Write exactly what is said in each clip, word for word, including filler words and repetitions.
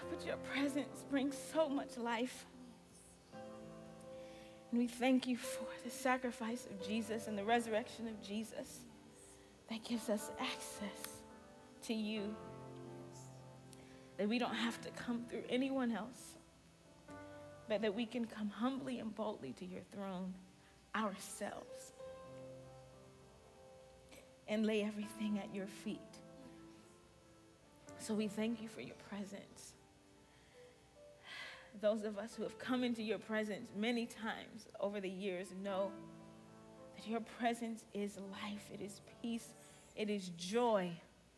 But your presence brings so much life. And we thank you for the sacrifice of Jesus and the resurrection of Jesus that gives us access to you, that we don't have to come through anyone else, but that we can come humbly and boldly to your throne ourselves and lay everything at your feet. So we thank you for your presence. Those of us who have come into your presence many times over the years know that your presence is life, it is peace, it is joy.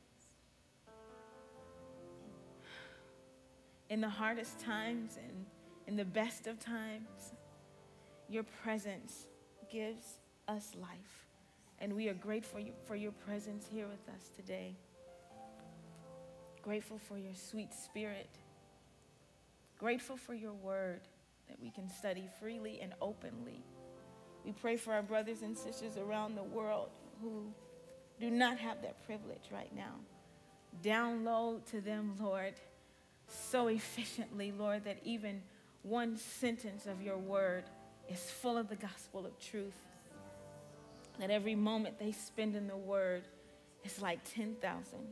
In the hardest times and in the best of times, your presence gives us life. And we are grateful for your presence here with us today. Grateful for your sweet spirit. Grateful for your word that we can study freely and openly. We pray for our brothers and sisters around the world who do not have that privilege right now. Download to them, Lord, so efficiently, Lord, that even one sentence of your word is full of the gospel of truth. That every moment they spend in the word is like ten thousand.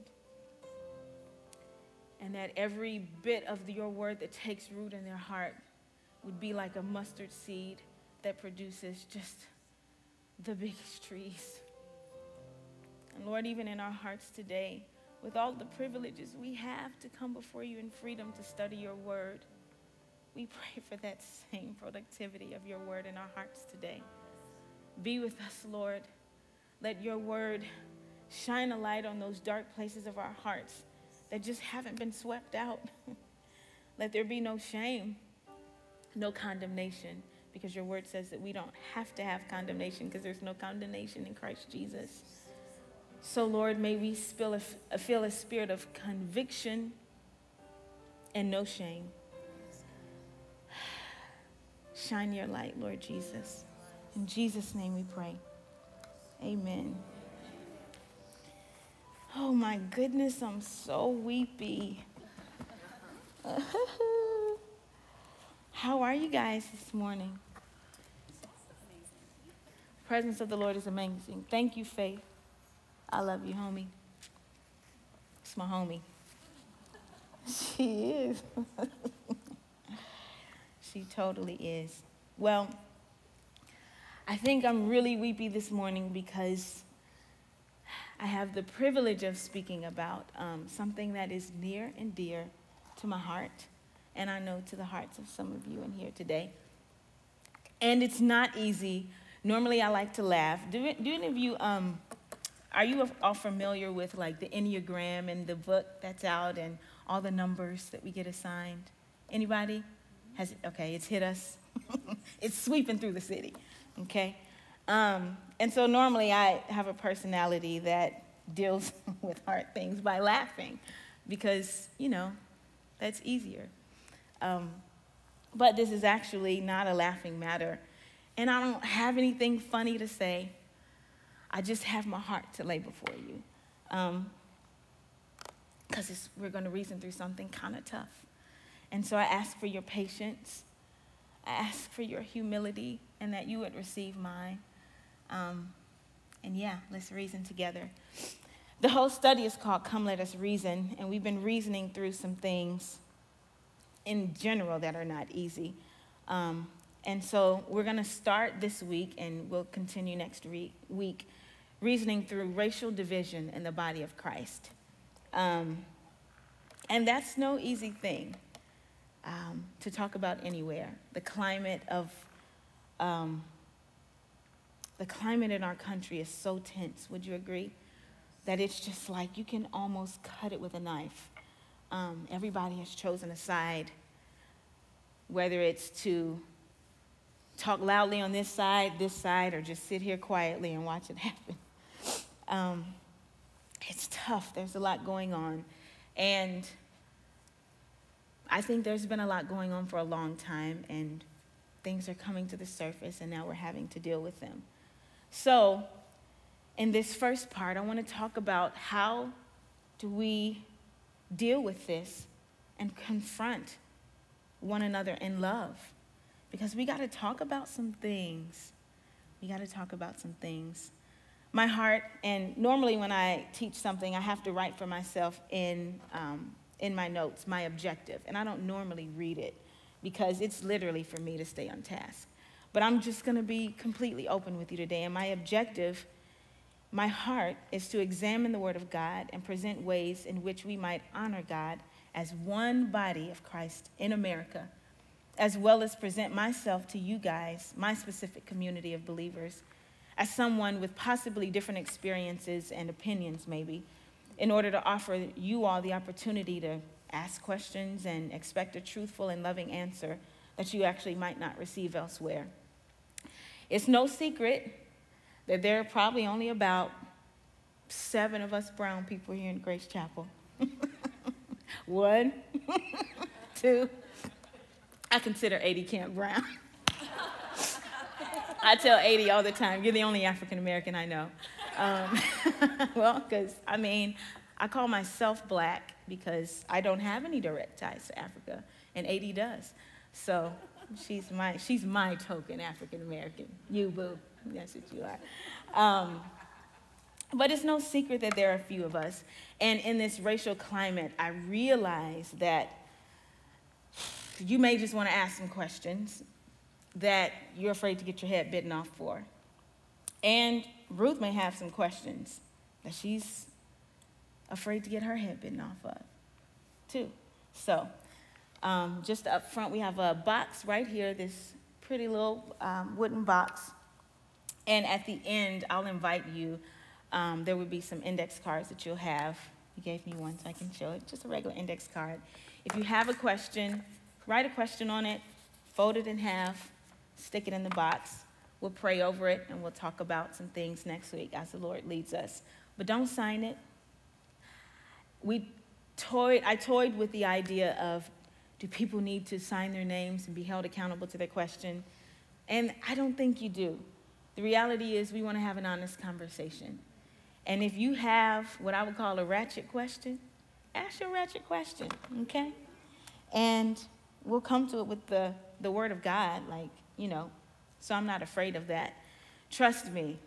And that every bit of your word that takes root in their heart would be like a mustard seed that produces just the biggest trees. And Lord, even in our hearts today, with all the privileges we have to come before you in freedom to study your word, we pray for that same productivity of your word in our hearts today. Be with us, Lord. Let your word shine a light on those dark places of our hearts that just haven't been swept out. Let there be no shame, no condemnation, because your word says that we don't have to have condemnation because there's no condemnation in Christ Jesus. So, Lord, may we feel a, feel a spirit of conviction and no shame. Shine your light, Lord Jesus. In Jesus' name we pray. Amen. Oh my goodness, I'm so weepy. How are you guys this morning? The presence of the Lord is amazing. Thank you, Faith. I love you, homie. It's my homie. She is. She totally is. Well, I think I'm really weepy this morning because I have the privilege of speaking about um, something that is near and dear to my heart, and I know to the hearts of some of you in here today. And it's not easy. Normally, I like to laugh. Do, do any of you, um, are you all familiar with like the Enneagram and the book that's out and all the numbers that we get assigned? Anybody? Has it? Okay, it's hit us. It's sweeping through the city. Okay. Um, and so normally I have a personality that deals with hard things by laughing because, you know, that's easier. Um, but this is actually not a laughing matter. And I don't have anything funny to say. I just have my heart to lay before you. Um, because we're going to reason through something kind of tough. And so I ask for your patience. I ask for your humility and that you would receive mine. Um, and yeah, let's reason together. The whole study is called Come Let Us Reason, and we've been reasoning through some things in general that are not easy. Um, and so we're going to start this week, and we'll continue next re- week, reasoning through racial division in the body of Christ. Um, and that's no easy thing um, to talk about anywhere. The climate of um, The climate in our country is so tense, would you agree? That it's just like you can almost cut it with a knife. Um, everybody has chosen a side, whether it's to talk loudly on this side, this side, or just sit here quietly and watch it happen. Um, it's tough. There's a lot going on. And I think there's been a lot going on for a long time, and things are coming to the surface, and now we're having to deal with them. So, in this first part, I want to talk about how do we deal with this and confront one another in love. Because we got to talk about some things. We got to talk about some things. My heart, and normally when I teach something, I have to write for myself in um, in my notes, my objective. And I don't normally read it because it's literally for me to stay on task. But I'm just going to be completely open with you today. And my objective, my heart, is to examine the Word of God and present ways in which we might honor God as one body of Christ in America, as well as present myself to you guys, my specific community of believers, as someone with possibly different experiences and opinions maybe, in order to offer you all the opportunity to ask questions and expect a truthful and loving answer that you actually might not receive elsewhere. It's no secret that there are probably only about seven of us brown people here in Grace Chapel. One, two. I consider A D Camp brown. I tell A D all the time, you're the only African American I know. Um, well, because, I mean, I call myself black because I don't have any direct ties to Africa, and A D does. So she's my she's my token African American. You, boo. That's what you are. Um, but it's no secret that there are a few of us. And in this racial climate, I realize that you may just want to ask some questions that you're afraid to get your head bitten off for. And Ruth may have some questions that she's afraid to get her head bitten off of, too. So, um, just up front, we have a box right here, this pretty little um, wooden box. And at the end, I'll invite you. Um, there will be some index cards that you'll have. You gave me one so I can show it, just a regular index card. If you have a question, write a question on it, fold it in half, stick it in the box. We'll pray over it, and we'll talk about some things next week as the Lord leads us. But don't sign it. We toyed, I toyed with the idea of, do people need to sign their names and be held accountable to their question? And I don't think you do. The reality is we want to have an honest conversation. And if you have what I would call a ratchet question, ask your ratchet question, okay? And we'll come to it with the, the Word of God, like, you know, so I'm not afraid of that. Trust me,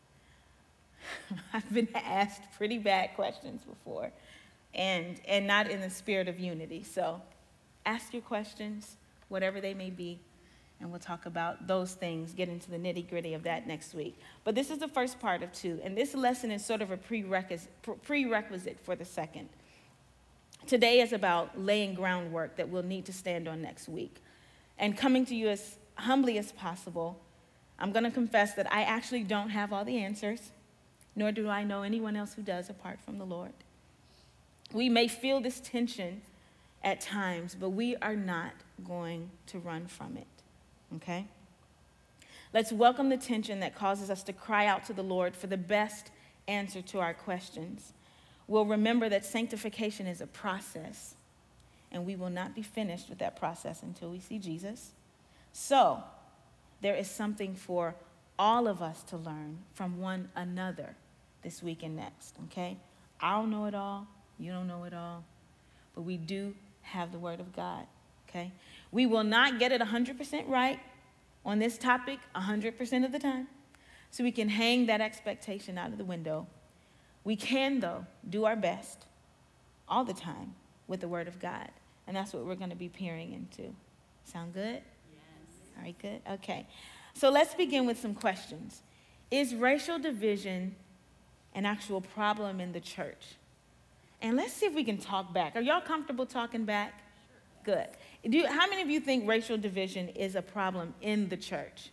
I've been asked pretty bad questions before, and and not in the spirit of unity. So ask your questions, whatever they may be, and we'll talk about those things, get into the nitty-gritty of that next week. But this is the first part of two, and this lesson is sort of a prerequisite, prerequisite for the second. Today is about laying groundwork that we'll need to stand on next week. And coming to you as humbly as possible, I'm going to confess that I actually don't have all the answers, nor do I know anyone else who does apart from the Lord. We may feel this tension at times, but we are not going to run from it, okay? Let's welcome the tension that causes us to cry out to the Lord for the best answer to our questions. We'll remember that sanctification is a process, and we will not be finished with that process until we see Jesus. So, there is something for all of us to learn from one another this week and next, okay? I don't know it all. You don't know it all. But we do have the Word of God, okay? We will not get it one hundred percent right on this topic one hundred percent of the time, so we can hang that expectation out of the window. We can, though, do our best all the time with the Word of God, and that's what we're going to be peering into. Sound good? All right, good. Okay. So let's begin with some questions. Is racial division an actual problem in the church? And let's see if we can talk back. Are y'all comfortable talking back? Good. Do you, how many of you think racial division is a problem in the church?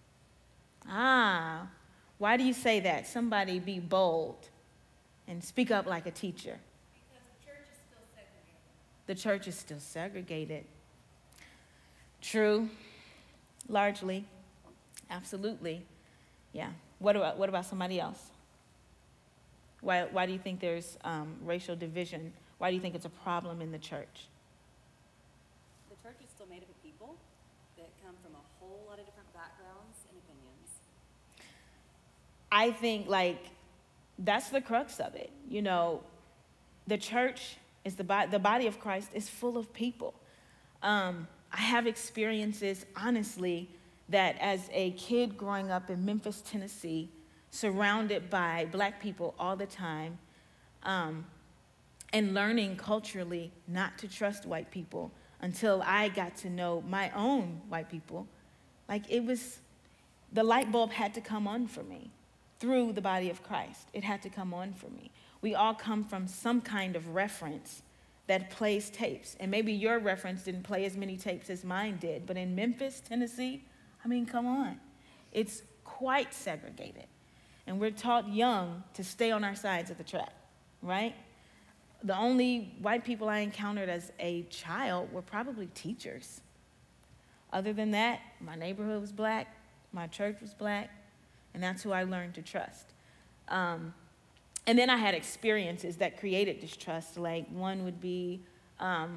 Ah, why do you say that? Somebody be bold and speak up like a teacher. Because the church is still segregated. The church is still segregated. True. Largely. Absolutely. Yeah. What about what about somebody else? Why why do you think there's um, racial division? Why do you think it's a problem in the church? The church is still made up of people that come from a whole lot of different backgrounds and opinions. I think, like, that's the crux of it. You know, the church It's the, bo- the body of Christ is full of people. Um, I have experiences, honestly, that as a kid growing up in Memphis, Tennessee, surrounded by black people all the time, um, and learning culturally not to trust white people until I got to know my own white people. Like it was, the light bulb had to come on for me through the body of Christ. It had to come on for me. We all come from some kind of reference that plays tapes. And maybe your reference didn't play as many tapes as mine did, but in Memphis, Tennessee, I mean, come on. It's quite segregated. And we're taught young to stay on our sides of the track, right? The only white people I encountered as a child were probably teachers. Other than that, my neighborhood was black, my church was black, and that's who I learned to trust. Um, and then I had experiences that created distrust. Like one would be, um,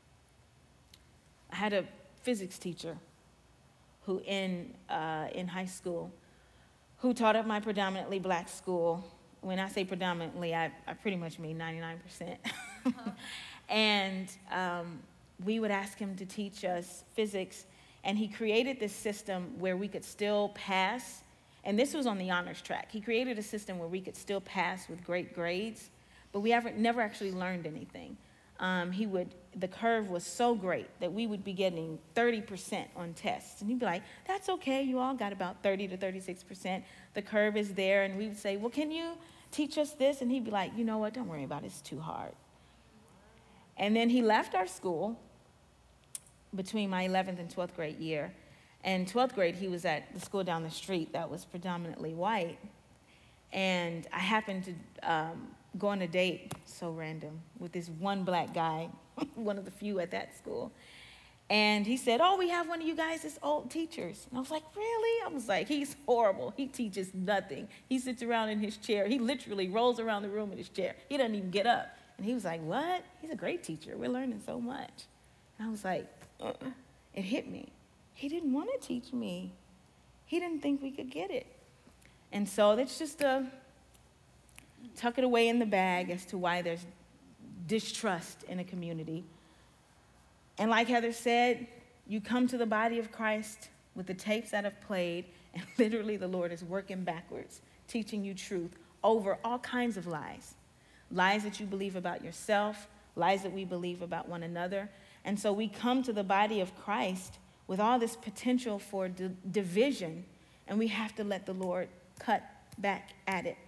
I had a physics teacher who in, uh, in high school, who taught at my predominantly black school. When I say predominantly, I, I pretty much mean ninety-nine percent. And um, we would ask him to teach us physics, and he created this system where we could still pass, and this was on the honors track. He created a system where we could still pass with great grades, but we ever, never actually learned anything. Um, he would, the curve was so great that we would be getting thirty percent on tests. And he'd be like, that's okay, you all got about thirty to thirty-six percent. The curve is there, and we would say, well, can you teach us this? And he'd be like, you know what, don't worry about it, it's too hard. And then he left our school between my eleventh and twelfth grade year. And twelfth grade, he was at the school down the street that was predominantly white. And I happened to um, go on a date, so random, with this one black guy, one of the few at that school. And he said, oh, we have one of you guys as old teachers. And I was like, really? I was like, he's horrible. He teaches nothing. He sits around in his chair. He literally rolls around the room in his chair. He doesn't even get up. And he was like, what? He's a great teacher. We're learning so much. And I was like, uh-uh. It hit me. He didn't want to teach me. He didn't think we could get it. And so that's just a tuck it away in the bag as to why there's distrust in a community. And like Heather said, you come to the body of Christ with the tapes that have played, and literally the Lord is working backwards, teaching you truth over all kinds of lies. Lies that you believe about yourself, lies that we believe about one another. And so we come to the body of Christ with all this potential for di- division, and we have to let the Lord cut back at it.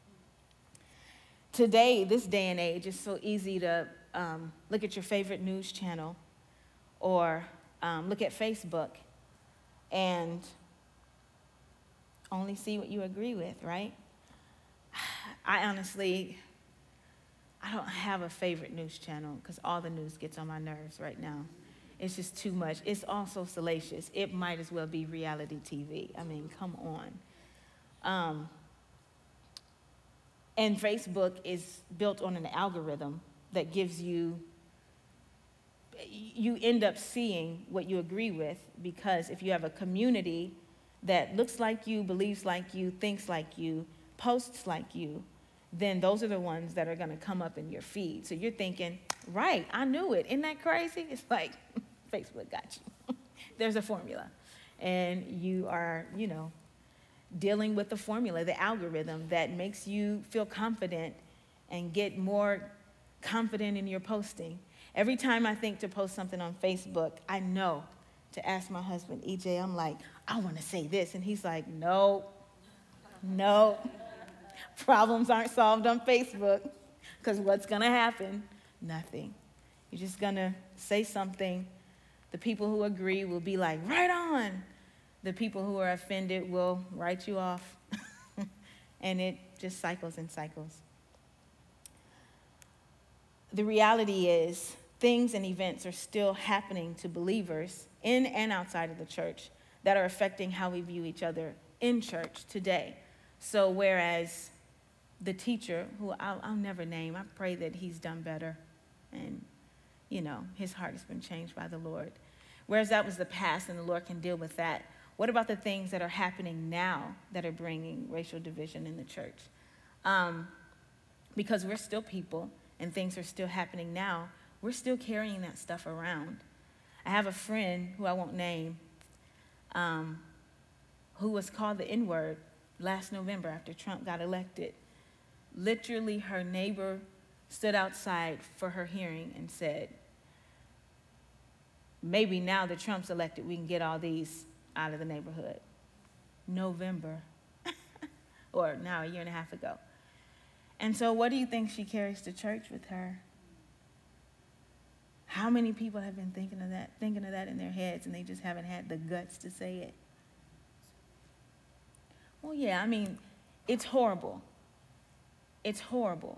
Today, this day and age, it's so easy to um, look at your favorite news channel or um, look at Facebook and only see what you agree with, right? I honestly, I don't have a favorite news channel because all the news gets on my nerves right now. It's just too much. It's also salacious. It might as well be reality T V. I mean, come on. Um, and Facebook is built on an algorithm that gives you, you end up seeing what you agree with, because if you have a community that looks like you, believes like you, thinks like you, posts like you, then those are the ones that are going to come up in your feed. So you're thinking, right, I knew it. Isn't that crazy? It's like, Facebook got you. There's a formula. And you are, you know, dealing with the formula, the algorithm that makes you feel confident and get more confident in your posting. Every time I think to post something on Facebook, I know to ask my husband, E J, I'm like, I want to say this. And he's like, no, no. Problems aren't solved on Facebook, because what's going to happen? Nothing. You're just going to say something. The people who agree will be like, right on. The people who are offended will write you off. And it just cycles and cycles. The reality is, things and events are still happening to believers in and outside of the church that are affecting how we view each other in church today. So whereas the teacher, who I'll, I'll never name, I pray that he's done better and, you know, his heart has been changed by the Lord. Whereas that was the past and the Lord can deal with that. What about the things that are happening now that are bringing racial division in the church? Um, because we're still people, and things are still happening now, we're still carrying that stuff around. I have a friend who I won't name, um, who was called the N-word last November after Trump got elected. Literally, her neighbor stood outside for her hearing and said, maybe now that Trump's elected, we can get all these out of the neighborhood. November, or now a year and a half ago. And so what do you think she carries to church with her? How many people have been thinking of that, thinking of that in their heads, and they just haven't had the guts to say it? Well, yeah, I mean, it's horrible. It's horrible.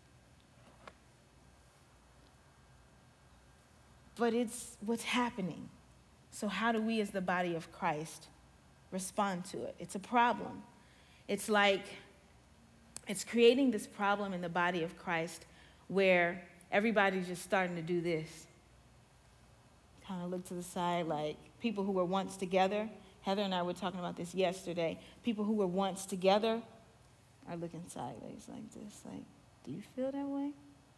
But it's what's happening. So how do we as the body of Christ respond to it? It's a problem. It's like, it's creating this problem in the body of Christ where everybody's just starting to do this. Kind of look to the side like people who were once together. Heather and I were talking about this yesterday. People who were once together are looking sideways like this. Like, do you feel that way?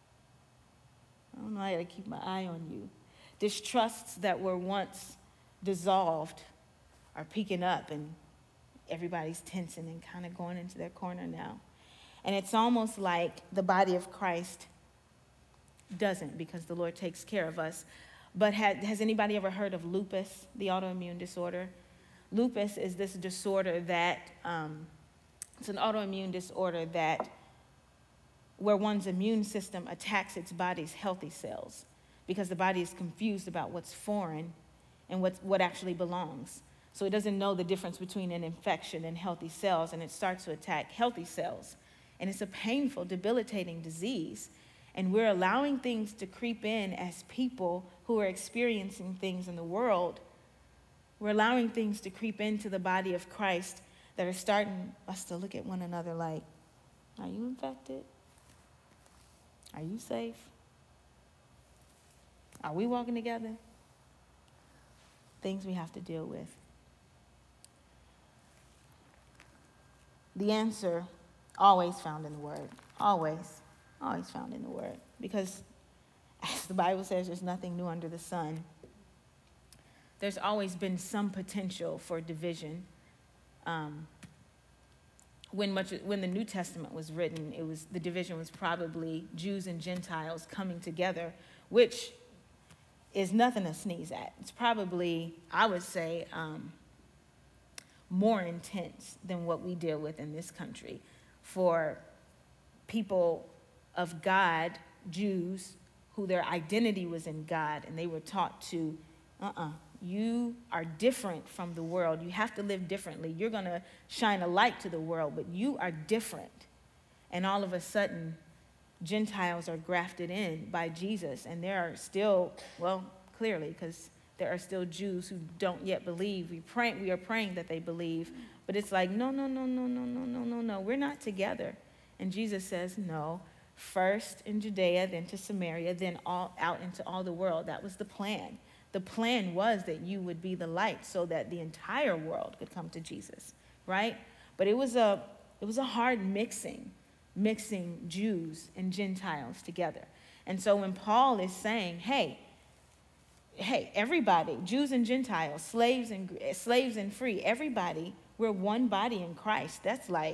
I don't know, I gotta keep my eye on you. Distrusts that were once dissolved are peeking up, and everybody's tensing and kind of going into their corner now. And it's almost like the body of Christ doesn't, because the Lord takes care of us. But had, has anybody ever heard of lupus, the autoimmune disorder? Lupus is this disorder that, um, it's an autoimmune disorder that, where one's immune system attacks its body's healthy cells because the body is confused about what's foreign and what's, what actually belongs. So it doesn't know the difference between an infection and healthy cells, and it starts to attack healthy cells. And it's a painful, debilitating disease. And we're allowing things to creep in as people who are experiencing things in the world. We're allowing things to creep into the body of Christ that are starting us to look at one another like, are you infected? Are you safe? Are we walking together? Things we have to deal with. The answer always found in the Word. Always. Always found in the Word. Because as the Bible says, there's nothing new under the sun. There's always been some potential for division. Um, when much when the New Testament was written, it was the division was probably Jews and Gentiles coming together, which is nothing to sneeze at. It's probably, I would say, um, more intense than what we deal with in this country. For people of God, Jews, who their identity was in God, and they were taught to, uh-uh, you are different from the world. You have to live differently. You're going to shine a light to the world, but you are different. And all of a sudden, Gentiles are grafted in by Jesus, and there are still, well, clearly, because there are still Jews who don't yet believe. We pray, we are praying that they believe, but it's like, no, no, no, no, no, no, no, no, no. We're not together. And Jesus says, no, first in Judea, then to Samaria, then all out into all the world. That was the plan. The plan was that you would be the light so that the entire world could come to Jesus, right? But it was a it was a hard mixing, mixing Jews and Gentiles together. And so when Paul is saying, hey, hey, everybody, Jews and Gentiles, slaves and slaves and free, everybody, we're one body in Christ. That's like,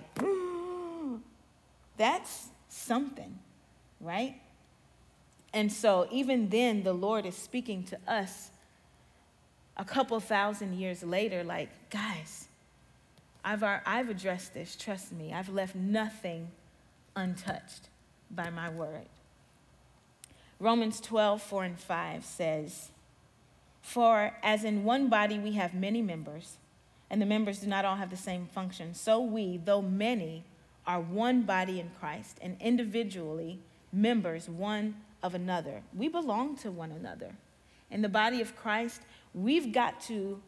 that's something, right? And so even then, the Lord is speaking to us a couple thousand years later, like, guys, I've, I've addressed this, trust me. I've left nothing untouched by my word. Romans twelve, four and five says, for as in one body we have many members, and the members do not all have the same function, so we, though many, are one body in Christ, and individually members one of another. We belong to one another. In the body of Christ, we've got to,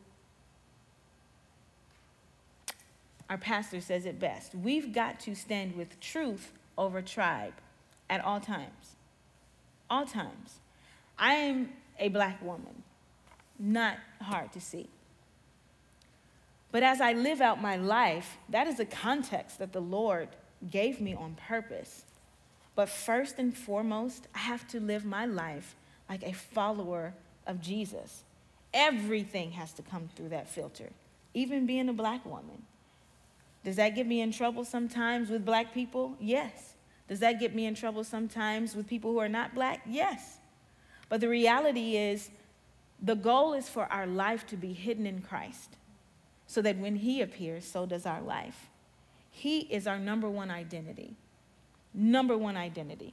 our pastor says it best, we've got to stand with truth over tribe at all times. All times. I am a black woman, not hard to see. But as I live out my life, that is a context that the Lord gave me on purpose. But first and foremost, I have to live my life like a follower of Jesus. Everything has to come through that filter, even being a black woman. Does that get me in trouble sometimes with black people? Yes. Does that get me in trouble sometimes with people who are not black? Yes. But the reality is, the goal is for our life to be hidden in Christ, so that when he appears, so does our life. He is our number one identity. Number one identity.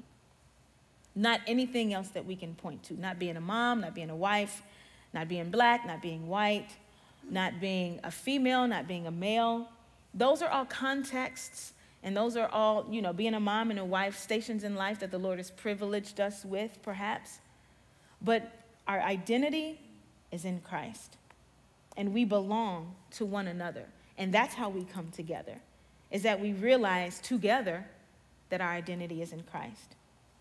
Not anything else that we can point to. Not being a mom, not being a wife, not being black, not being white, not being a female, not being a male. Those are all contexts, and those are all, you know, being a mom and a wife, stations in life that the Lord has privileged us with, perhaps. But our identity is in Christ, and we belong to one another. And that's how we come together, is that we realize together that our identity is in Christ.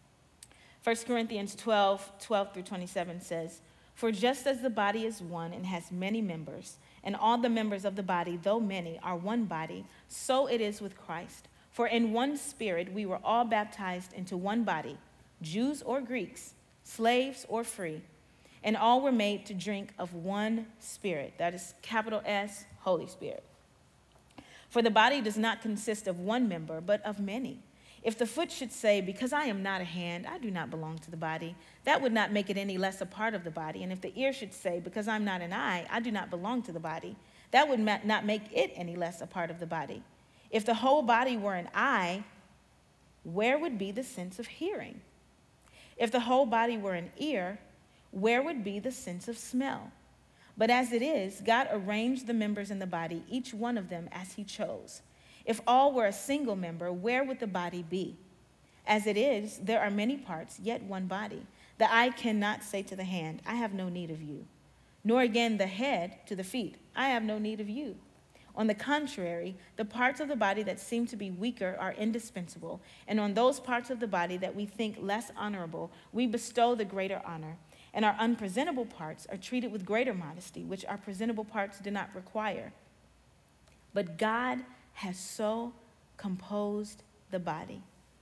First Corinthians twelve, twelve through twenty-seven says, "For just as the body is one and has many members, and all the members of the body, though many, are one body, so it is with Christ. For in one spirit we were all baptized into one body, Jews or Greeks, slaves or free, and all were made to drink of one spirit." That is capital S, Holy Spirit. "For the body does not consist of one member, but of many. If the foot should say, 'Because I am not a hand, I do not belong to the body,' that would not make it any less a part of the body. And if the ear should say, 'Because I'm not an eye, I do not belong to the body,' that would not make it any less a part of the body. If the whole body were an eye, where would be the sense of hearing? If the whole body were an ear, where would be the sense of smell? But as it is, God arranged the members in the body, each one of them as he chose. If all were a single member, where would the body be? As it is, there are many parts, yet one body. The eye cannot say to the hand, 'I have no need of you,' nor again the head to the feet, 'I have no need of you.' On the contrary, the parts of the body that seem to be weaker are indispensable, and on those parts of the body that we think less honorable, we bestow the greater honor. And our unpresentable parts are treated with greater modesty, which our presentable parts do not require. But God has so composed the body.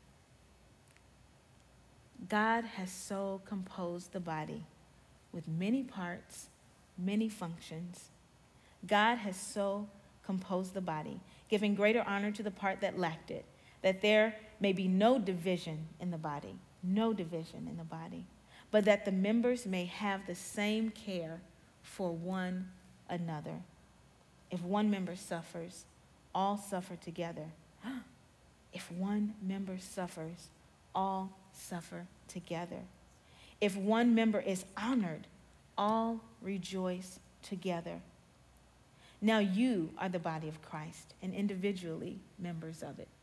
God has so composed the body with many parts, many functions. God has so composed the body, giving greater honor to the part that lacked it, that there may be no division in the body, no division in the body, but that the members may have the same care for one another. If one member suffers, all suffer together. If one member suffers, all suffer together. If one member is honored, all rejoice together. Now you are the body of Christ, and individually members of it."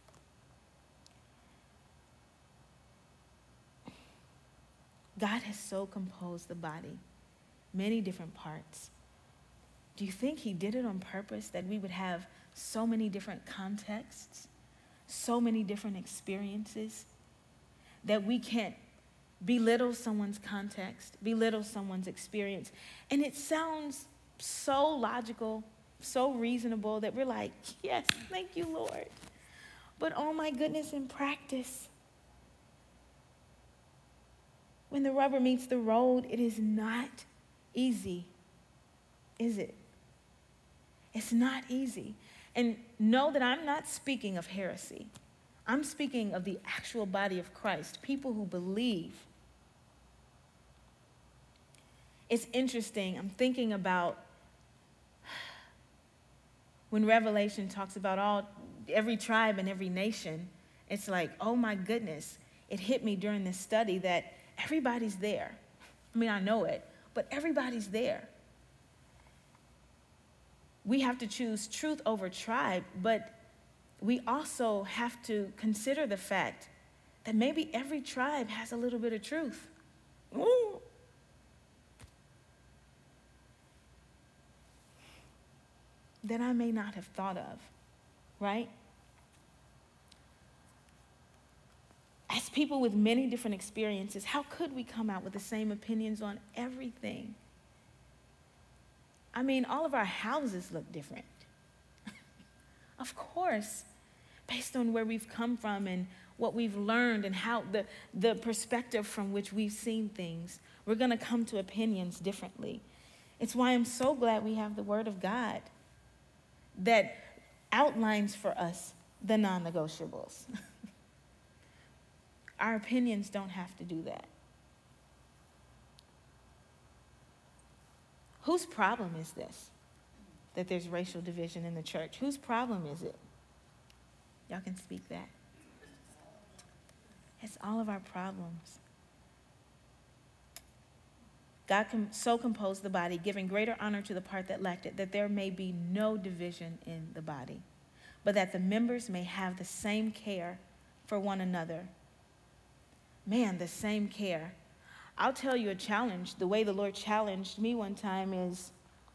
God has so composed the body, many different parts. Do you think he did it on purpose, that we would have so many different contexts, so many different experiences, that we can't belittle someone's context, belittle someone's experience? And it sounds so logical, so reasonable, that we're like, yes, thank you, Lord. But oh my goodness, in practice, when the rubber meets the road, it is not easy, is it? It's not easy. And know that I'm not speaking of heresy. I'm speaking of the actual body of Christ, people who believe. It's interesting. I'm thinking about when Revelation talks about all every tribe and every nation. It's like, oh my goodness, it hit me during this study that everybody's there. I mean, I know it, but everybody's there. We have to choose truth over tribe, but we also have to consider the fact that maybe every tribe has a little bit of truth. Ooh. That I may not have thought of, right? As people with many different experiences, how could we come out with the same opinions on everything? I mean, all of our houses look different. Of course, based on where we've come from and what we've learned and how the, the perspective from which we've seen things, we're going to come to opinions differently. It's why I'm so glad we have the Word of God that outlines for us the non-negotiables. Our opinions don't have to do that. Whose problem is this? That there's racial division in the church. Whose problem is it? Y'all can speak that. It's all of our problems. God com- so composed the body, giving greater honor to the part that lacked it, that there may be no division in the body, but that the members may have the same care for one another. Man, the same care. I'll tell you a challenge. The way the Lord challenged me one time is,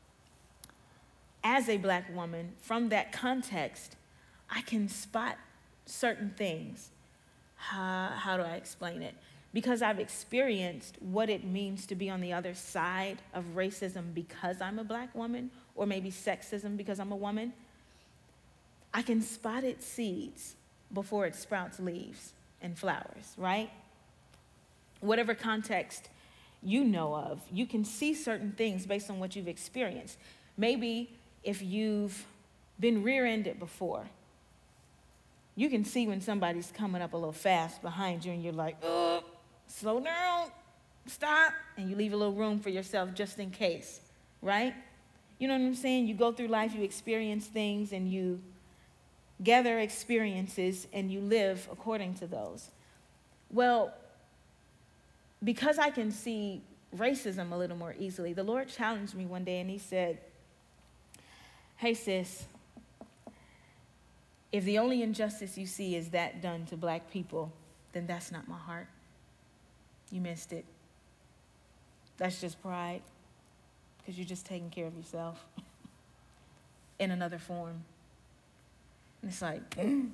as a black woman, from that context, I can spot certain things. How, how do I explain it? Because I've experienced what it means to be on the other side of racism because I'm a black woman, or maybe sexism because I'm a woman. I can spot its seeds before it sprouts leaves and flowers, right? Whatever context you know of, you can see certain things based on what you've experienced. Maybe if you've been rear-ended before, you can see when somebody's coming up a little fast behind you and you're like, oh, slow down, stop, and you leave a little room for yourself just in case, right? You know what I'm saying? You go through life, you experience things, and you gather experiences, and you live according to those. Well, because I can see racism a little more easily, the Lord challenged me one day, and he said, hey, sis, if the only injustice you see is that done to black people, then that's not my heart. You missed it. That's just pride, because you're just taking care of yourself in another form. And it's like, mm.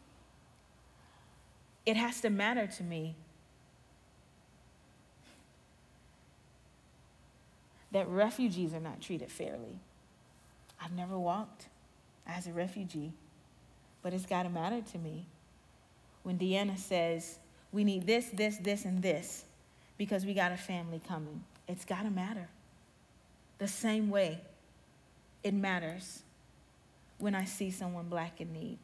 It has to matter to me that refugees are not treated fairly. I've never walked as a refugee, but it's got to matter to me when Deanna says, we need this, this, this, and this because we got a family coming. It's got to matter. The same way it matters when I see someone black in need.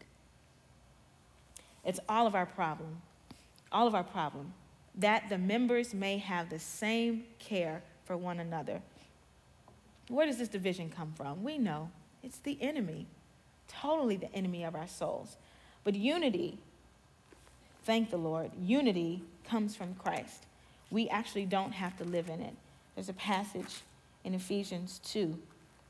It's all of our problem, all of our problem, that the members may have the same care for one another. Where does this division come from? We know it's the enemy, totally the enemy of our souls. But unity, thank the Lord, unity comes from Christ. We actually don't have to live in it. There's a passage in Ephesians two,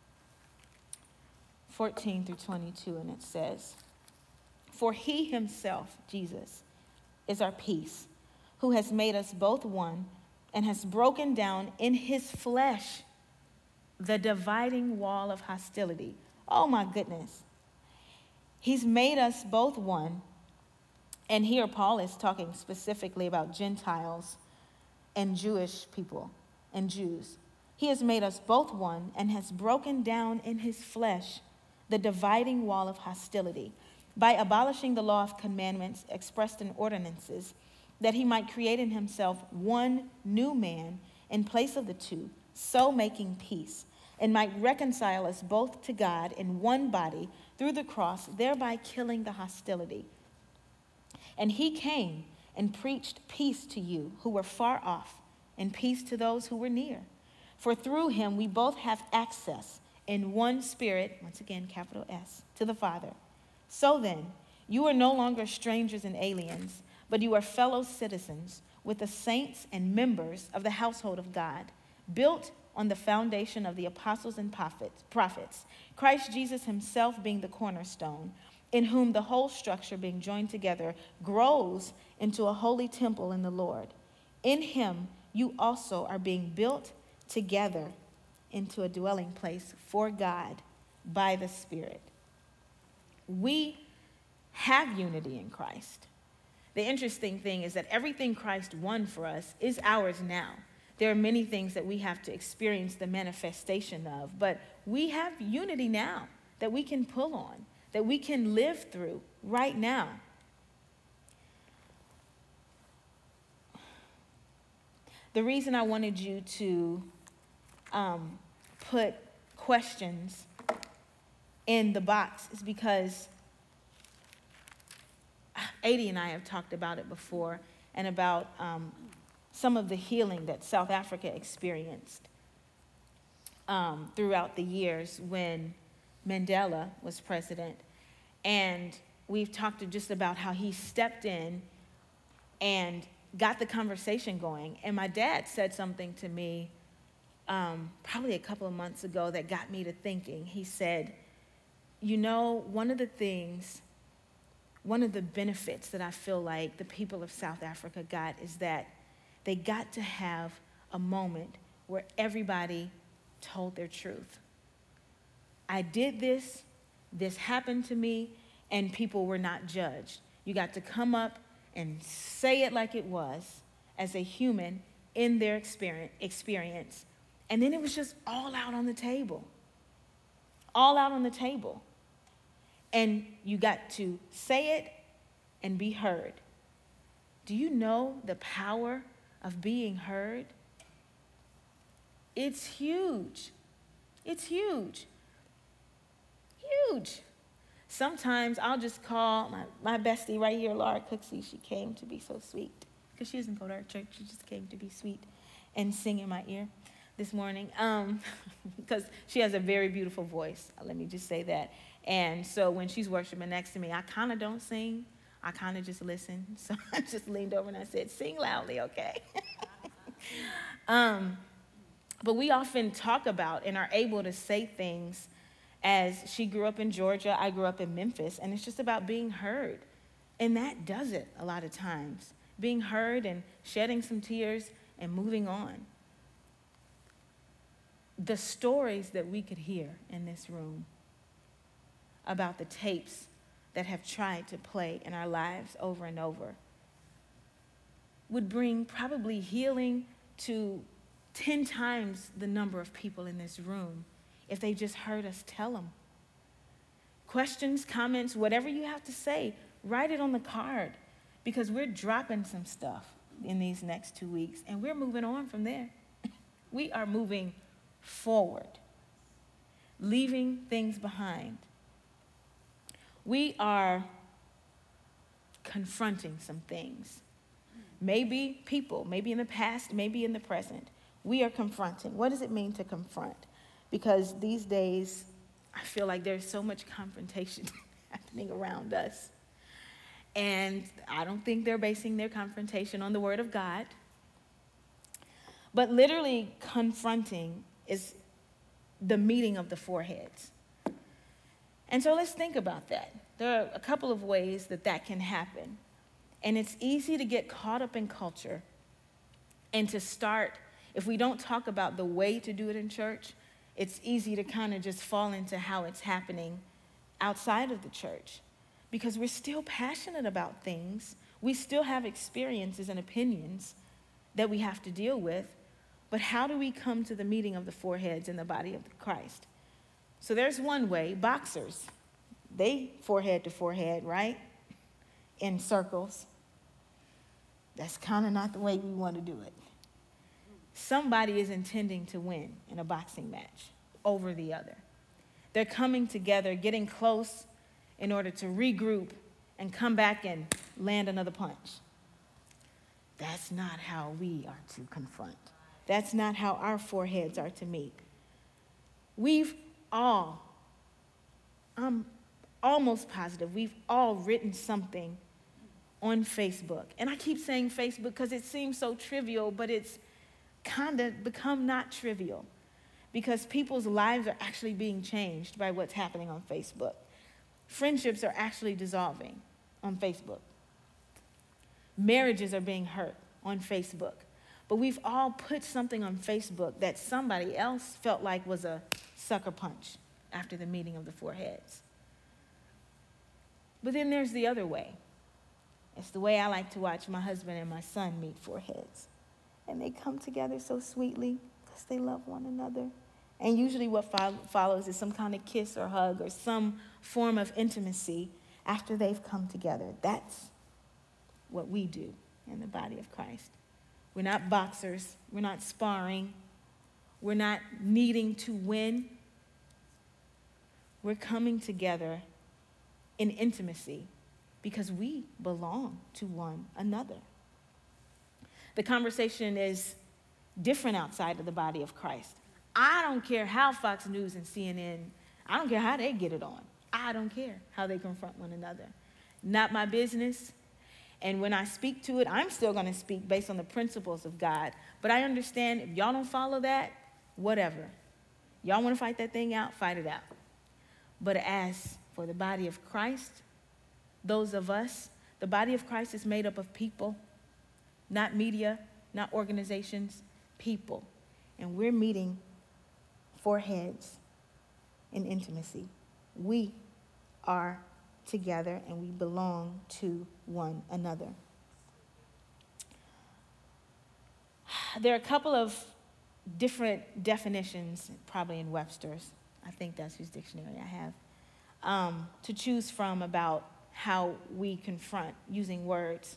fourteen through twenty-two, and it says, for he himself, Jesus, is our peace, who has made us both one and has broken down in his flesh the dividing wall of hostility. Oh my goodness. He's made us both one. And here Paul is talking specifically about Gentiles and Jewish people and Jews. He has made us both one and has broken down in his flesh the dividing wall of hostility by abolishing the law of commandments expressed in ordinances, that he might create in himself one new man in place of the two, so making peace, and might reconcile us both to God in one body through the cross, thereby killing the hostility. And he came and preached peace to you who were far off, and peace to those who were near. For through him we both have access in one spirit, once again, capital S, to the Father. So then, you are no longer strangers and aliens, but you are fellow citizens with the saints and members of the household of God, built on the foundation of the apostles and prophets, Christ Jesus himself being the cornerstone, in whom the whole structure being joined together grows into a holy temple in the Lord. In him you also are being built together into a dwelling place for God by the Spirit. We have unity in Christ. The interesting thing is that everything Christ won for us is ours now. There are many things that we have to experience the manifestation of, but we have unity now that we can pull on, that we can live through right now. the reason I wanted you to um, put questions in the box is because Adi and I have talked about it before, and about um, some of the healing that South Africa experienced um, throughout the years when Mandela was president. And we've talked just about how he stepped in and got the conversation going. And my dad said something to me um, probably a couple of months ago that got me to thinking. He said, you know, one of the things, one of the benefits that I feel like the people of South Africa got is that they got to have a moment where everybody told their truth. I did this, this happened to me, and people were not judged. You got to come up and say it like it was as a human in their experience, experience. And then it was just all out on the table. All out on the table. And you got to say it and be heard. Do you know the power of being heard? It's huge. It's huge. Huge. Sometimes I'll just call my, my bestie right here, Laura Cooksey. She came to be so sweet. Because she doesn't go to our church. She just came to be sweet and sing in my ear this morning. Um, because she has a very beautiful voice. Let me just say that. And so when she's worshiping next to me, I kind of don't sing. I kind of just listen. So I just leaned over and I said, sing loudly, okay? um, but we often talk about and are able to say things as she grew up in Georgia, I grew up in Memphis, and it's just about being heard. And that does it a lot of times. Being heard and shedding some tears and moving on. The stories that we could hear in this room about the tapes that have tried to play in our lives over and over would bring probably healing to ten times the number of people in this room if they just heard us tell them. Questions, comments, whatever you have to say, write it on the card, because we're dropping some stuff in these next two weeks and we're moving on from there. We are moving forward, leaving things behind. We are confronting some things. Maybe people, maybe in the past, maybe in the present. We are confronting. What does it mean to confront? Because these days, I feel like there's so much confrontation happening around us. And I don't think they're basing their confrontation on the Word of God. But literally confronting is the meeting of the foreheads. And so let's think about that. There are a couple of ways that that can happen. And it's easy to get caught up in culture and to start, if we don't talk about the way to do it in church, it's easy to kind of just fall into how it's happening outside of the church, because we're still passionate about things. We still have experiences and opinions that we have to deal with. But how do we come to the meeting of the foreheads in the body of Christ? So there's one way. Boxers, they forehead to forehead, right? In circles. That's kind of not the way we want to do it. Somebody is intending to win in a boxing match over the other. They're coming together, getting close in order to regroup and come back and land another punch. That's not how we are to confront. That's not how our foreheads are to meet. We've all, I'm almost positive, we've all written something on Facebook. And I keep saying Facebook because it seems so trivial, but it's kind of become not trivial, because people's lives are actually being changed by what's happening on Facebook. Friendships are actually dissolving on Facebook. Marriages are being hurt on Facebook. But we've all put something on Facebook that somebody else felt like was a sucker punch after the meeting of the foreheads. But then there's the other way. It's the way I like to watch my husband and my son meet foreheads. And they come together so sweetly because they love one another. And usually what fo- follows is some kind of kiss or hug or some form of intimacy after they've come together. That's what we do in the body of Christ. We're not boxers. We're not sparring. We're not needing to win. We're coming together in intimacy because we belong to one another. The conversation is different outside of the body of Christ. I don't care how Fox News and C N N, I don't care how they get it on. I don't care how they confront one another. Not my business. And when I speak to it, I'm still going to speak based on the principles of God. But I understand if y'all don't follow that, whatever. Y'all want to fight that thing out, fight it out. But as for the body of Christ, those of us, the body of Christ is made up of people, not media, not organizations, people. And we're meeting four heads in intimacy. We are together and we belong to one another. There are a couple of different definitions, probably in Webster's. I think that's whose dictionary I have, um, to choose from about how we confront using words.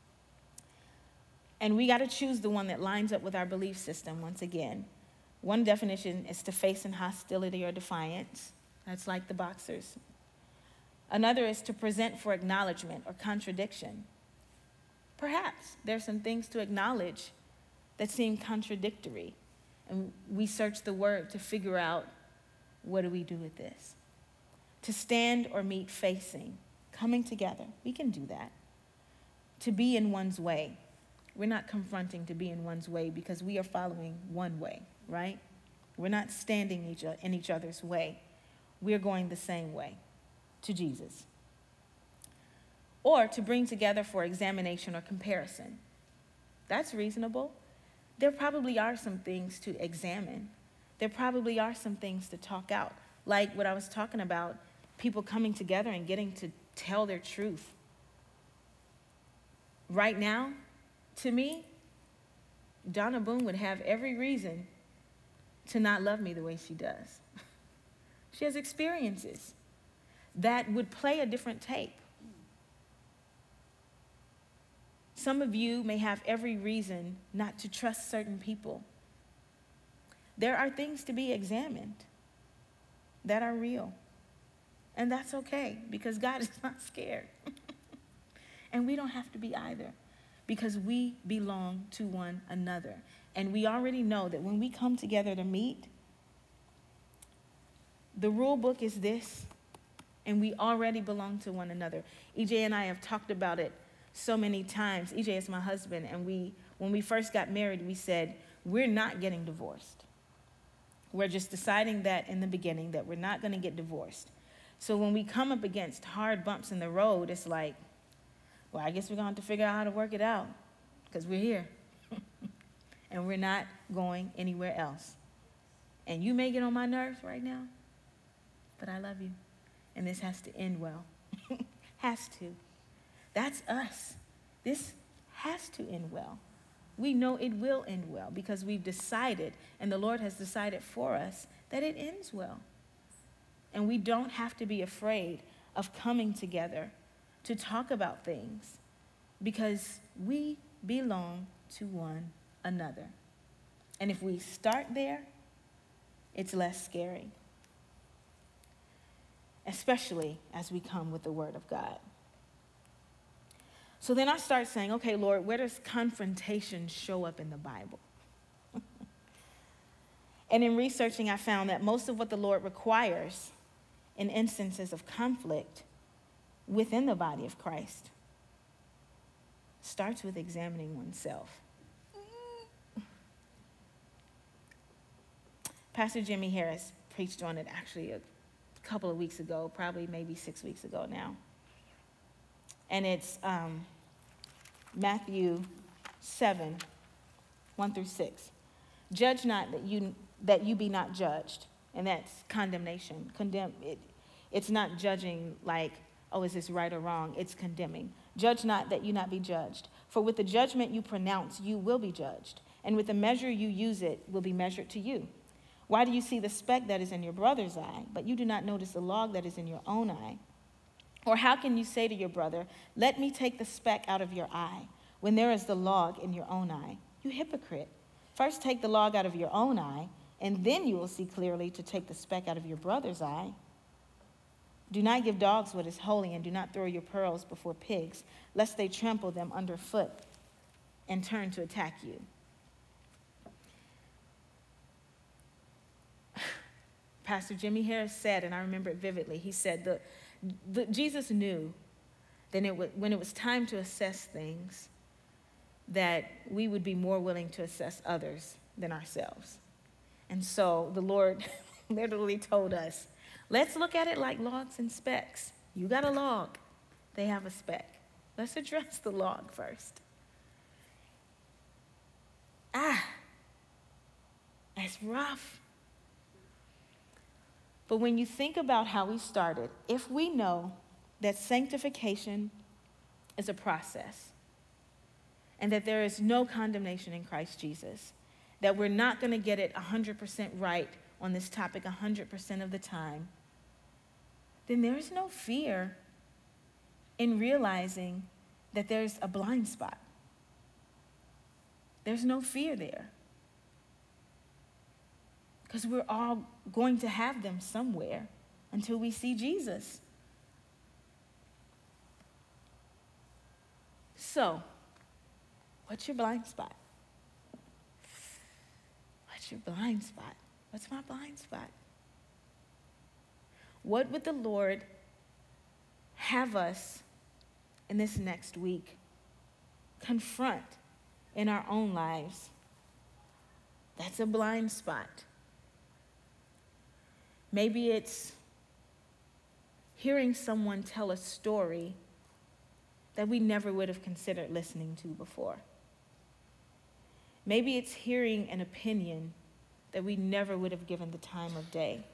And we got to choose the one that lines up with our belief system once again. One definition is to face in hostility or defiance. That's like the boxers. Another is to present for acknowledgement or contradiction. Perhaps there's some things to acknowledge that seem contradictory. And we search the word to figure out, what do we do with this? To stand or meet facing, coming together. We can do that. To be in one's way. We're not confronting to be in one's way because we are following one way, right? We're not standing each in each other's way. We're going the same way to Jesus. Or to bring together for examination or comparison. That's reasonable. There probably are some things to examine. There probably are some things to talk out. Like what I was talking about, people coming together and getting to tell their truth. Right now, to me, Donna Boone would have every reason to not love me the way she does. She has experiences that would play a different tape. Some of you may have every reason not to trust certain people. There are things to be examined that are real. And that's okay, because God is not scared. And we don't have to be either, because we belong to one another. And we already know that when we come together to meet, the rule book is this, and we already belong to one another. E J and I have talked about it so many times. E J is my husband, and we, when we first got married, we said, we're not getting divorced. We're just deciding that in the beginning that we're not going to get divorced. So when we come up against hard bumps in the road, it's like, well, I guess we're going to have to figure out how to work it out, because we're here. And we're not going anywhere else. And you may get on my nerves right now, but I love you. And this has to end well. Has to. That's us. This has to end well. We know it will end well because we've decided, and the Lord has decided for us, that it ends well. And we don't have to be afraid of coming together to talk about things because we belong to one another. And if we start there, it's less scary, especially as we come with the Word of God. So then I start saying, okay, Lord, where does confrontation show up in the Bible? And in researching, I found that most of what the Lord requires in instances of conflict within the body of Christ starts with examining oneself. Pastor Jimmy Harris preached on it actually a couple of weeks ago, probably maybe six weeks ago now. And it's um, Matthew seven, one through six. Judge not that you that you be not judged. And that's condemnation. Condemn it. It's not judging like, oh, is this right or wrong? It's condemning. Judge not that you not be judged. For with the judgment you pronounce, you will be judged. And with the measure you use it will be measured to you. Why do you see the speck that is in your brother's eye, but you do not notice the log that is in your own eye? Or how can you say to your brother, let me take the speck out of your eye, when there is the log in your own eye? You hypocrite. First take the log out of your own eye, and then you will see clearly to take the speck out of your brother's eye. Do not give dogs what is holy, and do not throw your pearls before pigs, lest they trample them underfoot and turn to attack you. Pastor Jimmy Harris said, and I remember it vividly, he said, the, the, Jesus knew that it was, when it was time to assess things, that we would be more willing to assess others than ourselves. And so the Lord literally told us, let's look at it like logs and specks. You got a log, they have a speck. Let's address the log first. Ah, that's rough. But when you think about how we started, if we know that sanctification is a process and that there is no condemnation in Christ Jesus, that we're not going to get it one hundred percent right on this topic one hundred percent of the time, then there is no fear in realizing that there's a blind spot. There's no fear there. Because we're all going to have them somewhere until we see Jesus. So, what's your blind spot? What's your blind spot? What's my blind spot? What would the Lord have us in this next week confront in our own lives? That's a blind spot. Maybe it's hearing someone tell a story that we never would have considered listening to before. Maybe it's hearing an opinion that we never would have given the time of day.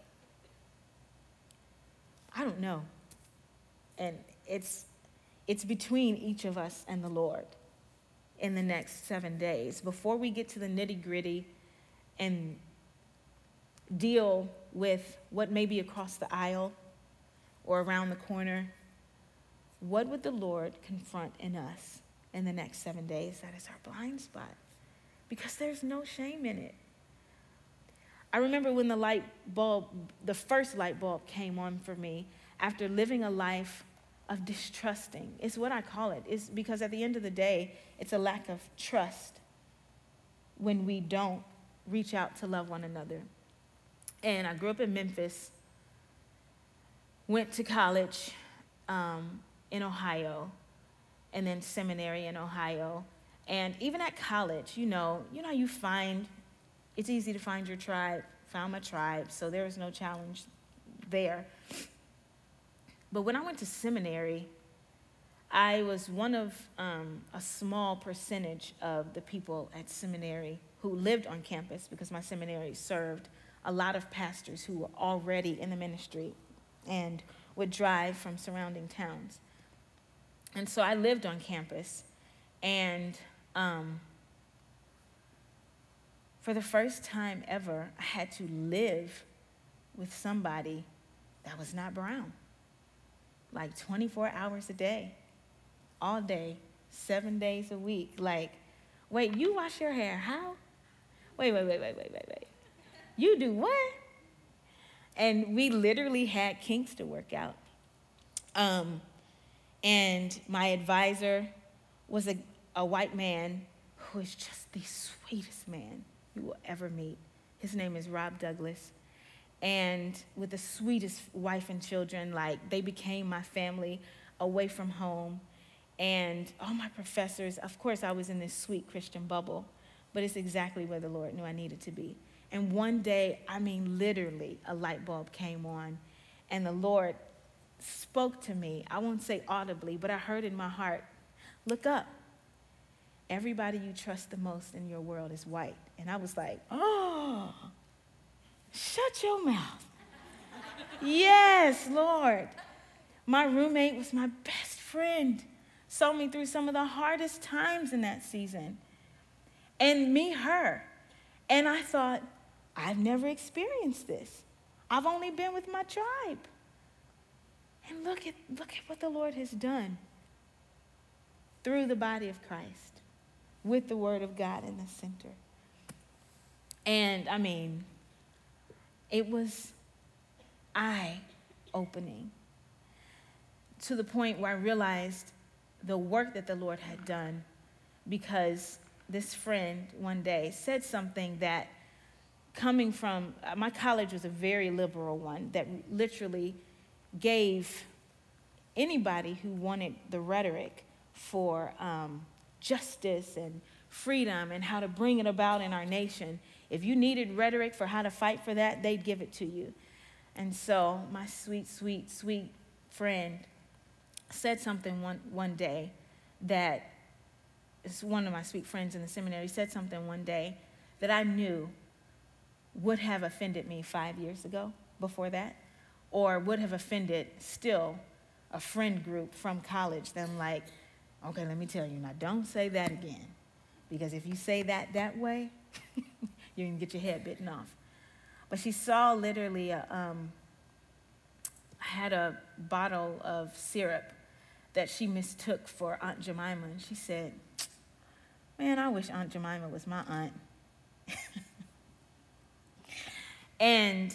I don't know. And it's it's between each of us and the Lord in the next seven days. Before we get to the nitty-gritty and deal with what may be across the aisle or around the corner, what would the Lord confront in us in the next seven days? That is our blind spot, because there's no shame in it. I remember when the light bulb, the first light bulb came on for me after living a life of distrusting. It's what I call it. It's because at the end of the day, it's a lack of trust when we don't reach out to love one another. And I grew up in Memphis, went to college um, in Ohio, and then seminary in Ohio. And even at college, you know, you know, you find, it's easy to find your tribe. Found my tribe, so there was no challenge there. But when I went to seminary, I was one of um, a small percentage of the people at seminary who lived on campus, because my seminary served a lot of pastors who were already in the ministry and would drive from surrounding towns. And so I lived on campus, and um, for the first time ever, I had to live with somebody that was not brown, like twenty-four hours a day, all day, seven days a week. Like, wait, you wash your hair, how? Wait, wait, wait, wait, wait, wait, wait. You do what? And we literally had kinks to work out. Um, and my advisor was a, a white man who is just the sweetest man you will ever meet. His name is Rob Douglas. And with the sweetest wife and children, like, they became my family away from home. And all my professors, of course, I was in this sweet Christian bubble, but it's exactly where the Lord knew I needed to be. And one day, I mean, literally, a light bulb came on, and the Lord spoke to me. I won't say audibly, but I heard in my heart, look up. Everybody you trust the most in your world is white. And I was like, oh, shut your mouth. Yes, Lord. My roommate was my best friend, saw me through some of the hardest times in that season. And me, her. And I thought, I've never experienced this. I've only been with my tribe. And look at, look at what the Lord has done through the body of Christ. with the Word of God in the center. And I mean, it was eye-opening to the point where I realized the work that the Lord had done, because this friend one day said something that, coming from, uh, my college was a very liberal one that literally gave anybody who wanted the rhetoric for um, justice and freedom and how to bring it about in our nation. If you needed rhetoric for how to fight for that, they'd give it to you. And so my sweet, sweet, sweet friend said something one, one day that is one of my sweet friends in the seminary, said something one day that I knew would have offended me five years ago before that, or would have offended still a friend group from college. Then like, okay, let me tell you, now don't say that again. Because if you say that that way, you're going to get your head bitten off. But she saw literally, a, um, I had a bottle of syrup that she mistook for Aunt Jemima. And she said, man, I wish Aunt Jemima was my aunt. And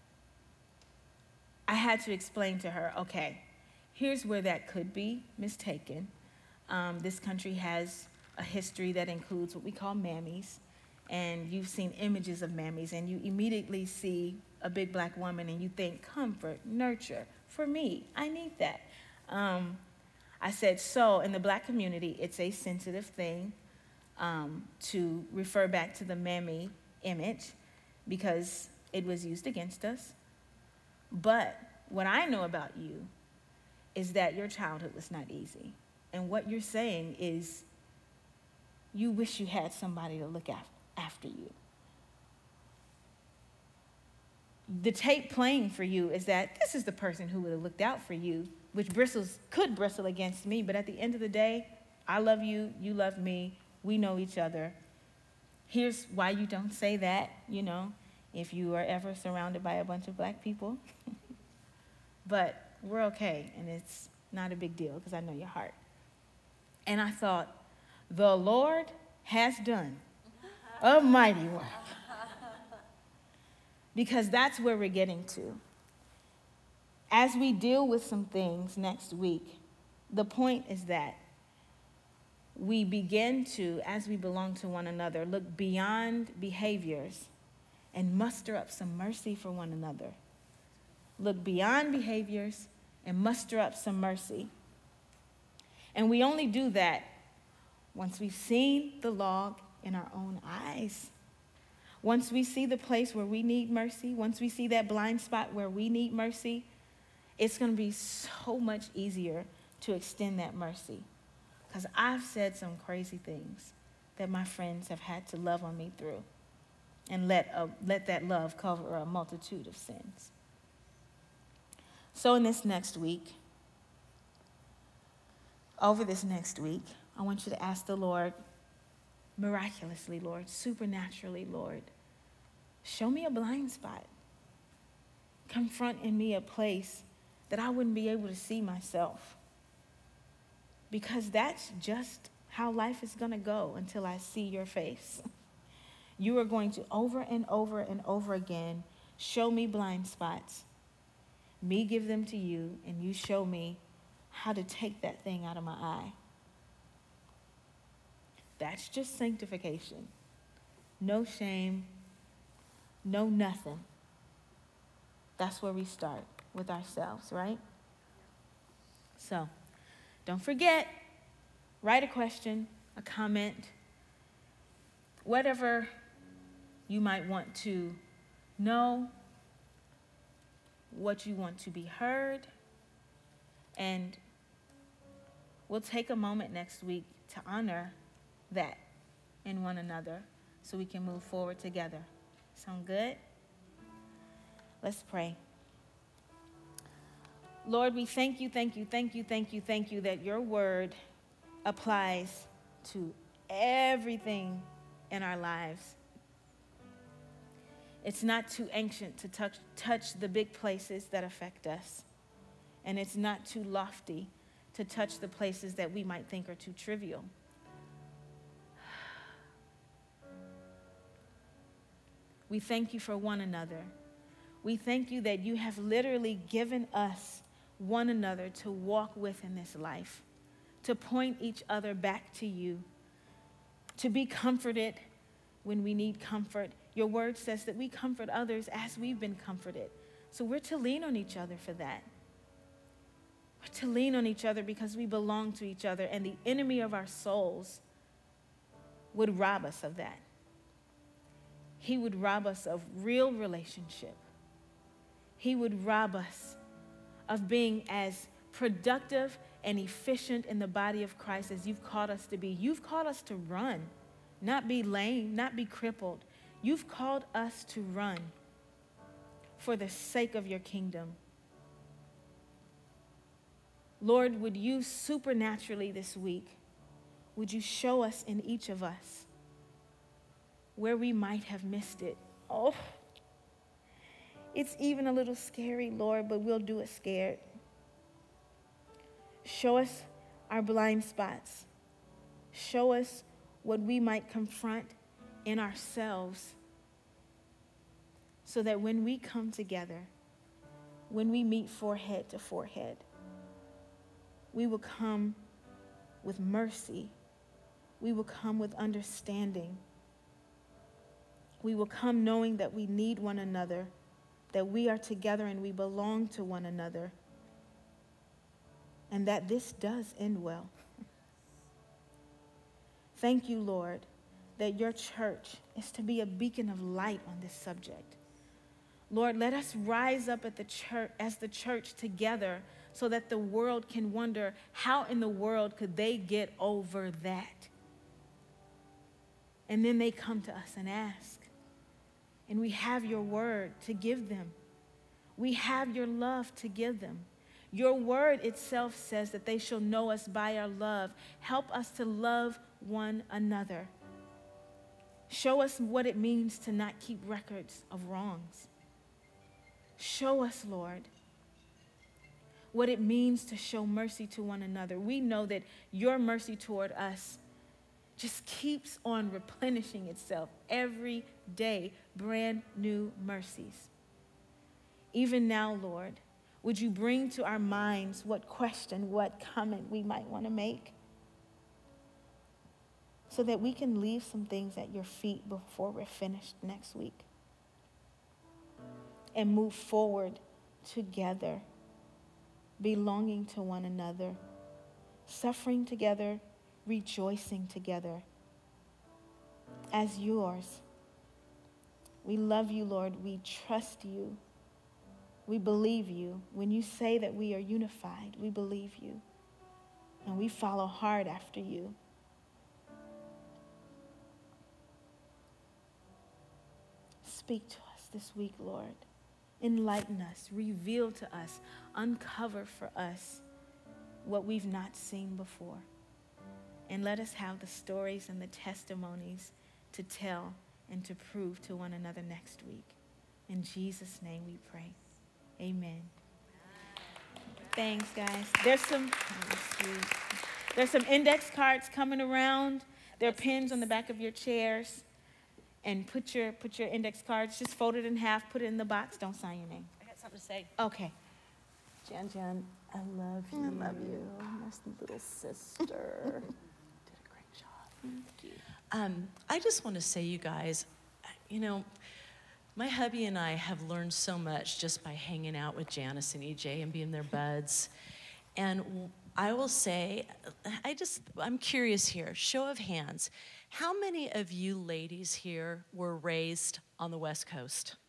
I had to explain to her, okay, here's where that could be mistaken. Um, this country has a history that includes what we call mammies. And you've seen images of mammies, and you immediately see a big black woman, and you think comfort, nurture. For me, I need that. Um, I said, so in the black community, it's a sensitive thing um, to refer back to the mammy image because it was used against us. But what I know about you is that your childhood was not easy. And what you're saying is you wish you had somebody to look after. after you. The tape playing for you is that this is the person who would have looked out for you, which bristles could bristle against me, but at the end of the day, I love you, you love me, we know each other. Here's why you don't say that, you know, if you are ever surrounded by a bunch of black people. But we're okay, and it's not a big deal because I know your heart. And I thought, the Lord has done a mighty work. Because that's where we're getting to. As we deal with some things next week, the point is that we begin to, as we belong to one another, look beyond behaviors and muster up some mercy for one another. Look beyond behaviors and muster up some mercy. And we only do that once we've seen the log in our own eyes. Once we see the place where we need mercy, once we see that blind spot where we need mercy, it's going to be so much easier to extend that mercy. Because I've said some crazy things that my friends have had to love on me through and let, uh, let that love cover a multitude of sins. So in this next week, over this next week, I want you to ask the Lord, miraculously, Lord, supernaturally, Lord, show me a blind spot. Confront in me a place that I wouldn't be able to see myself. Because that's just how life is going to go until I see your face. You are going to over and over and over again show me blind spots, me give them to you, and you show me how to take that thing out of my eye. That's just sanctification. No shame, no nothing. That's where we start with ourselves, right? So, don't forget, write a question, a comment, whatever you might want to know, what you want to be heard, and we'll take a moment next week to honor that in one another so we can move forward together. Sound good? Let's pray. Lord, we thank you, thank you, thank you, thank you, thank you that your word applies to everything in our lives. It's not too ancient to touch, touch the big places that affect us. And it's not too lofty to touch the places that we might think are too trivial. We thank you for one another. We thank you that you have literally given us one another to walk with in this life, to point each other back to you, to be comforted when we need comfort. Your word says that we comfort others as we've been comforted. So we're to lean on each other for that. We're to lean on each other because we belong to each other, and the enemy of our souls would rob us of that. He would rob us of real relationship. He would rob us of being as productive and efficient in the body of Christ as you've called us to be. You've called us to run, not be lame, not be crippled. You've called us to run for the sake of your kingdom. Lord, would you supernaturally this week, would you show us in each of us where we might have missed it? Oh, it's even a little scary, Lord, but we'll do it scared. Show us our blind spots. Show us what we might confront in ourselves so that when we come together, when we meet forehead to forehead, we will come with mercy. We will come with understanding. We will come knowing that we need one another, that we are together and we belong to one another, and that this does end well. Thank you, Lord, that your church is to be a beacon of light on this subject. Lord, let us rise up at the church as the church together so that the world can wonder, how in the world could they get over that? And then they come to us and ask. And we have your word to give them. We have your love to give them. Your word itself says that they shall know us by our love. Help us to love one another. Show us what it means to not keep records of wrongs. Show us, Lord, what it means to show mercy to one another. We know that your mercy toward us just keeps on replenishing itself every day, brand new mercies. Even now, Lord, would you bring to our minds what question, what comment we might want to make so that we can leave some things at your feet before we're finished next week and move forward together, belonging to one another, suffering together, rejoicing together as yours. We love you, Lord. We trust you. We believe you. When you say that we are unified, we believe you. And we follow hard after you. Speak to us this week, Lord. Enlighten us, reveal to us, uncover for us what we've not seen before. And let us have the stories and the testimonies to tell and to prove to one another next week. In Jesus' name we pray. Amen. Thanks, guys. There's some, oh, sweet. There's some index cards coming around. There are pins on the back of your chairs. And put your put your index cards, just fold it in half, put it in the box. Don't sign your name. I got something to say. Okay. Jan Jan, I love you. I love you, my little sister. Did a great job. Thank you. Um, I just want to say, you guys, you know, my hubby and I have learned so much just by hanging out with Janice and E J and being their buds. And I will say, I just, I'm curious here, show of hands. How many of you ladies here were raised on the West Coast?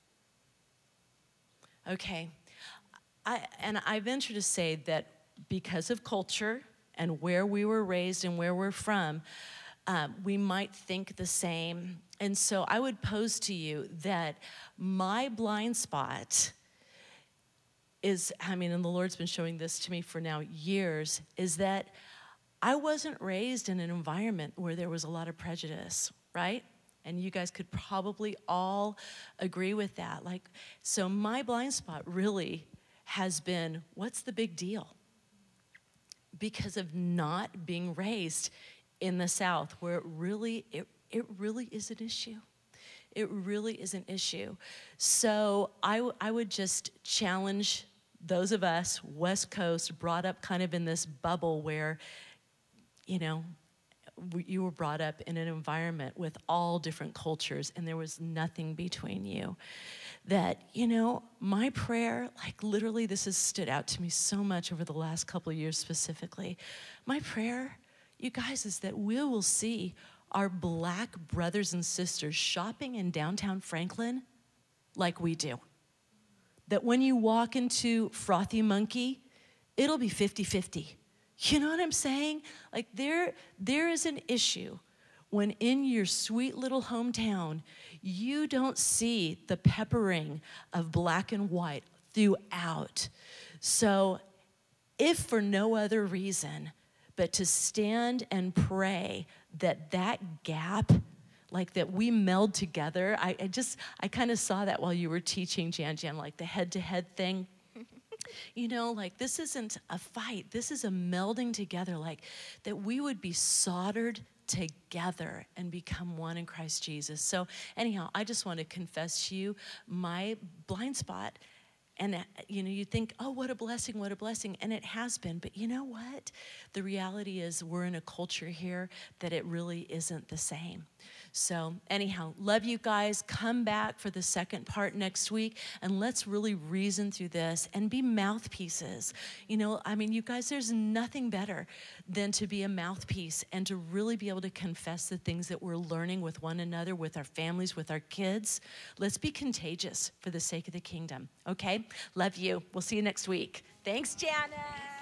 Okay. I, and I venture to say that because of culture and where we were raised and where we're from, um, we might think the same. And so I would pose to you that my blind spot is, I mean, and the Lord's been showing this to me for now years, is that I wasn't raised in an environment where there was a lot of prejudice, right? And you guys could probably all agree with that. Like, so my blind spot really has been, what's the big deal? Because of not being raised in the South, where it really, it, it really is an issue. It really is an issue. So I, w- I would just challenge those of us, West Coast, brought up kind of in this bubble where, you know, you were brought up in an environment with all different cultures and there was nothing between you. That, you know, my prayer, like literally this has stood out to me so much over the last couple of years specifically. My prayer, you guys, is that we will see our black brothers and sisters shopping in downtown Franklin like we do. That when you walk into Frothy Monkey, it'll be fifty-fifty. You know what I'm saying? Like there, there is an issue when in your sweet little hometown, you don't see the peppering of black and white throughout. So if for no other reason but to stand and pray that that gap, like that we meld together, I, I just, I kind of saw that while you were teaching, Jan Jan, like the head-to-head thing. You know, like this isn't a fight. This is a melding together, like that we would be soldered together and become one in Christ Jesus. So anyhow, I just want to confess to you my blind spot. And, uh, you know, you think, oh, what a blessing, what a blessing. And it has been. But you know what? The reality is we're in a culture here that it really isn't the same. So anyhow, love you guys. Come back for the second part next week. And let's really reason through this and be mouthpieces. You know, I mean, you guys, there's nothing better than to be a mouthpiece and to really be able to confess the things that we're learning with one another, with our families, with our kids. Let's be contagious for the sake of the kingdom. Okay? Love you. We'll see you next week. Thanks, Janet.